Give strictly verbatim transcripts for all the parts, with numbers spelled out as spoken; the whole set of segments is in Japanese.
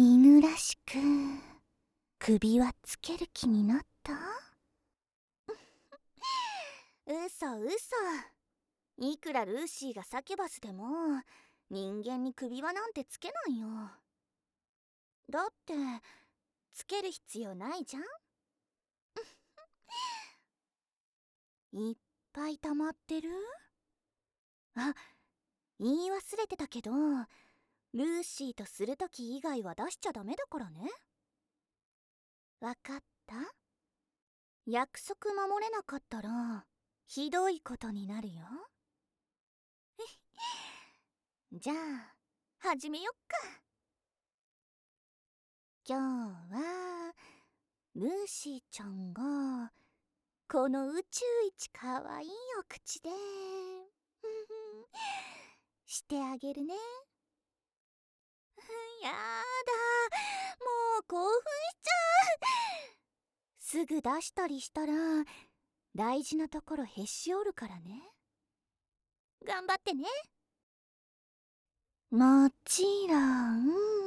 犬らしく首はつける気になった？嘘嘘。いくらルーシーがサキュバスでも人間に首輪なんてつけないよ。だってつける必要ないじゃん。いっぱい溜まってる？あ、言い忘れてたけど、ルーシーとするとき以外は出しちゃダメだからね。わかった？約束守れなかったらひどいことになるよ。じゃあ始めよっか。今日はルーシーちゃんがこの宇宙一かわいいお口でしてあげるね。やだ、もう興奮しちゃう。すぐ出したりしたら大事なところへし折るからね。頑張ってね。もちろん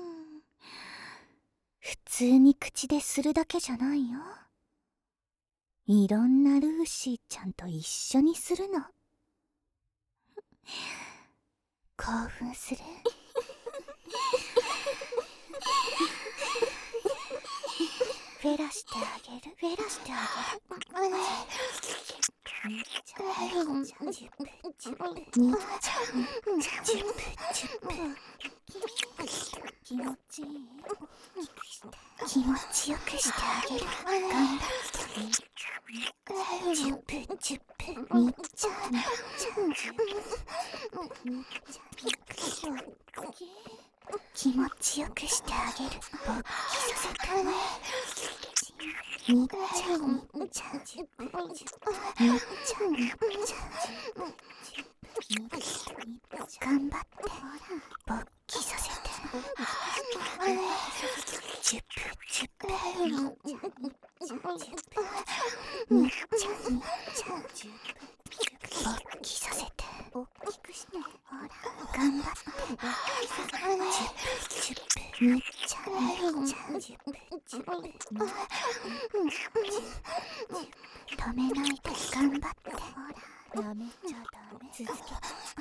普通に口でするだけじゃないよ。いろんなルーシーちゃんと一緒にするの。興奮する？フェラしてあげる、フェラしてあげる。にちゃん、ジュプジュプ、にちゃん、ジュプジュプ。気持ちいい？気持ちよくしてあげる。頑張って。ジュプジュプ、にちゃん、にちゃん、ジュプ、にちゃん、気持ちよくしてあげる。勃起させてね。にっちゃん、にっちゃん、ジュプジュプ、にっちゃん、にっちゃん、ジュプジュプ、頑張って勃起させて。ジュプジュプ、にっちゃん、にっちゃん、ジュプ、にっちゃん、にっちゃん、ジュプ勃起させて。大きくして、ほら頑張って勃起させて。ジュプジュプ、にっちゃん、にっちゃん、ジュプジュプ、にっちゃん、止めないで頑張って。ほらやめちゃダメ。続けて。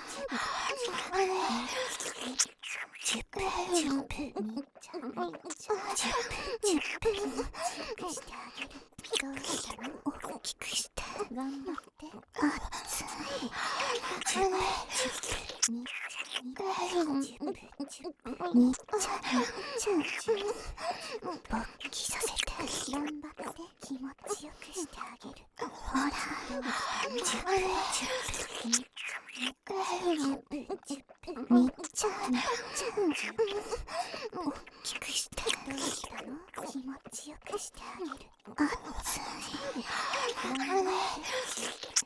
ジュプジュプ、にっちゃん、にっちゃん、ジュプジュプ、気持ちよくしてあげる。どうしたの？大きくして頑張って。熱い。ジュプジュプ、にっちゃん、にっちゃん、ジュプジュプ、にっちゃん、にっちゃん、ジュプ勃起させて。頑張って気持ちよくしてあげる。ほらジュプジュプ、にっちゃん、にっちゃん、ジュプジュプ、にっちゃん、にっちゃん、ジュプ大きくして。どうしたの？気持ちよくしてあげる。熱い。頑張って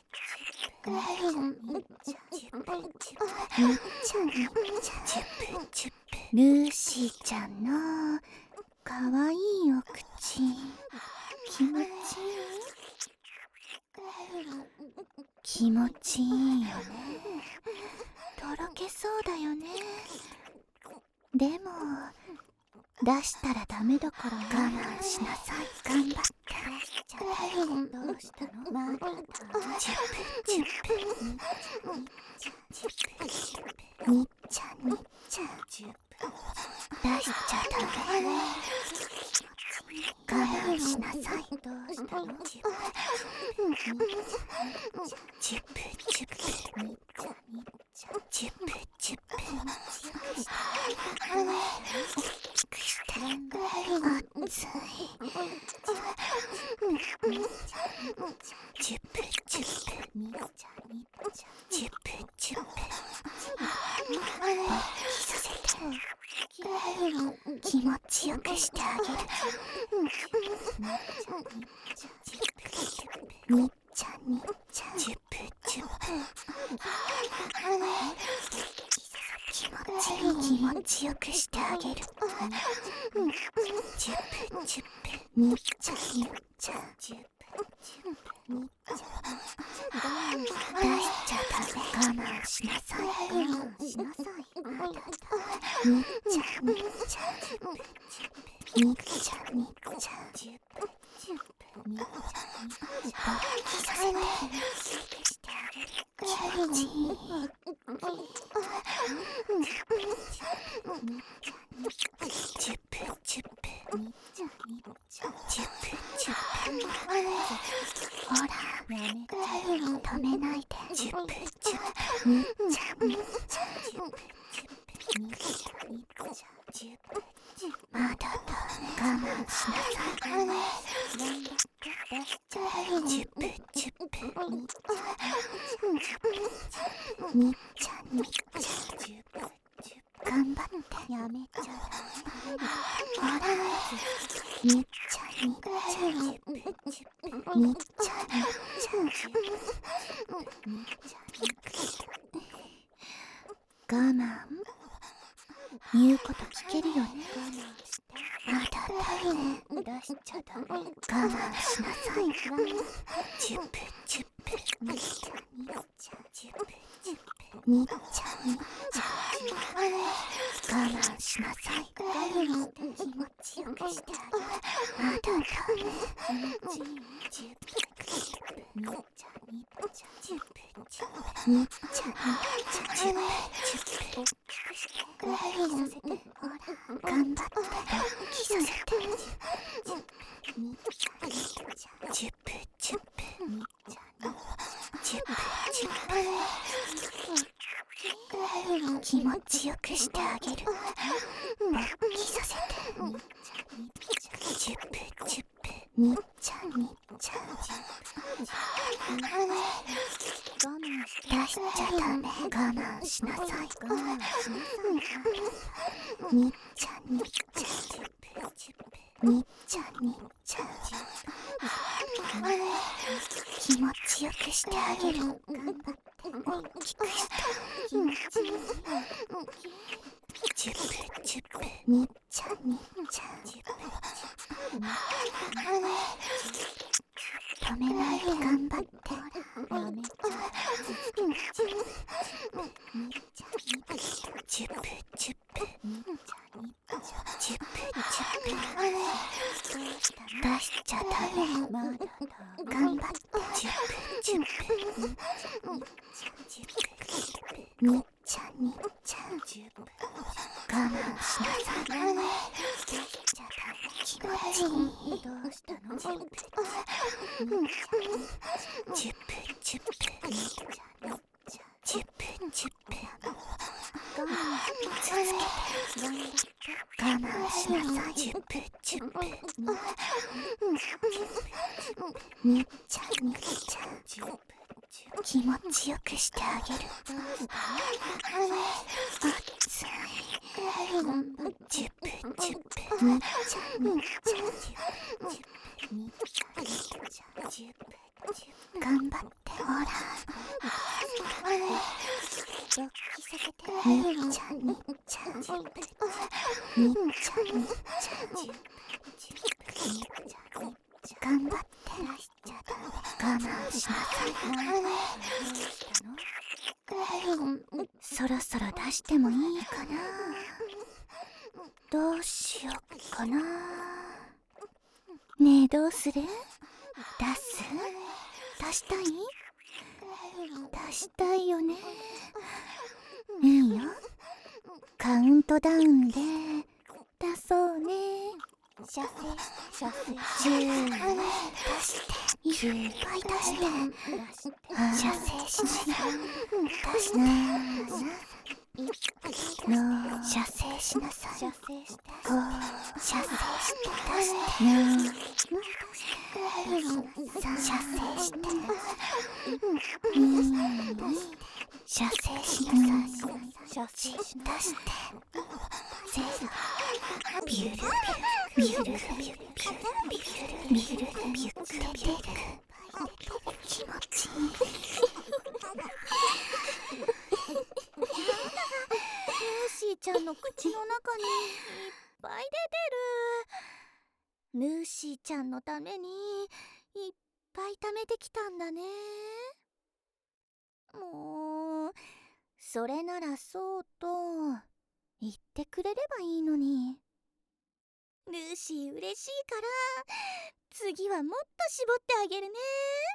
にっちゃん、ジュプジュプ、にっちゃん、にっちゃん、ジュプジュプ。ルーシーちゃんのかわいいお口気持ちいい？気持ちいいよね。とろけそうだよね。でも出したらダメだから我慢しなさい。頑張って。どうしたの？まだだ。ジュプジュプ、にっちゃん、ジュプジュプ、にっちゃん、にっちゃん、ジュプ出しちゃダメ。我慢しなさい。どうしたの？ジュプジュプ、ジュプ、にっちゃん、にっちゃん、ジュプジュプ、大きくして。熱い。ジュプジュプ、にっちゃん、にっちゃん、ジュプジュプ勃起させて。気持ちよくしてあげる。にっちゃん、にっちゃん、ジュプジュプ、気気持ちよくしてあげる。チュップチュップにっちゃにっちゃチュップチュップにっちゃ出しちゃダメ。我慢しなさい。我慢しなさい。にっちゃにっちゃチュップチュップにっちゃにっちゃチュップチュップにっちゃにっちゃ勃起させてしてあげる。気持ちいい。チュップチュップにっちゃにっちゃチュップチュップほら止めないで。チュップチュップにっちゃにっちゃチュップチュップにっちゃにっちゃチュップチュップまだだ我慢しなさい。頑張って出しちゃえ。チュップチュップにっちゃにっちゃにっちゃチュップ頑張ってやめちゃほらにっちゃにっちゃにっちゃにっちゃにっちゃ我慢言うこと聞けるよね。まだだね。出しちゃダメ。我慢しなさい。チュップチュップにっちゃにっちゃチュップチュップにっちゃにっちゃ我慢しなさい。気持ちよくしてあげる。まだだね。気持ちいい。チュップチュップにっちゃにっちゃチュップチュップにっちゃにっちゃチュップチュップ大きくさせて。ほら頑張って大きさせて。チュップにっちゃにっちゃチュップチュップにっちゃにチュップチュップ気持ちよくしてあげる。大きさせて。にっちゃにっちゃチュップチュップにっちゃにっちゃ我慢して出しちゃダメ。我慢しなさい。我慢しなさい。にっちゃにっちゃチュップチュップにっちゃにっちゃ気持ちよくしてあげる。頑張って大きくして気持ちいい。チュップチュップにっちゃにっちゃチュップ止めないで頑張って。やめちゃチュップにっちゃにっちゃチュップチュップにっちゃにっちゃチュップチュップ出しちゃダメ。まだだ頑張って。チュップチュップにっちゃにっちゃチュップにっちゃにっちゃチュップ我慢しなさい。出しちゃダメ。気持ちいい。どうしたの。チュップチュップチュップにっちゃにっちゃチュップチュップ我慢続けて我慢しなさい。チュップチュップにっちゃにっちゃチュップ気持ちよくしてあげる。熱い。チュップチュップにっちゃにっちゃにっちゃにっちゃチュップ頑張ってほらドッキさせて。にっちゃにっちゃにっちゃにっちゃにっちゃ頑張って出しちゃダメ。我慢しなさい。そろそろ出してもいいかな。どうしよっかな。ねえどうする。出す出したい出したいよね。いいよ。カウントダウンで出そうね。射精射精じゅう出していっぱい出して射精しない出しての射精しなさい。射精してこう射精して出しての射精してに射精しなさい。射精し出してビュルビュルビュルビュルビュルビュルビュルビュルビュル気持ちいい。 ゃんの口の中にいっぱい出てる。ルーシーちゃんのためにいっぱい貯めてきたんだね。もうそれならそうと言ってくれればいいのに。ルーシー嬉しいから次はもっと絞ってあげるね。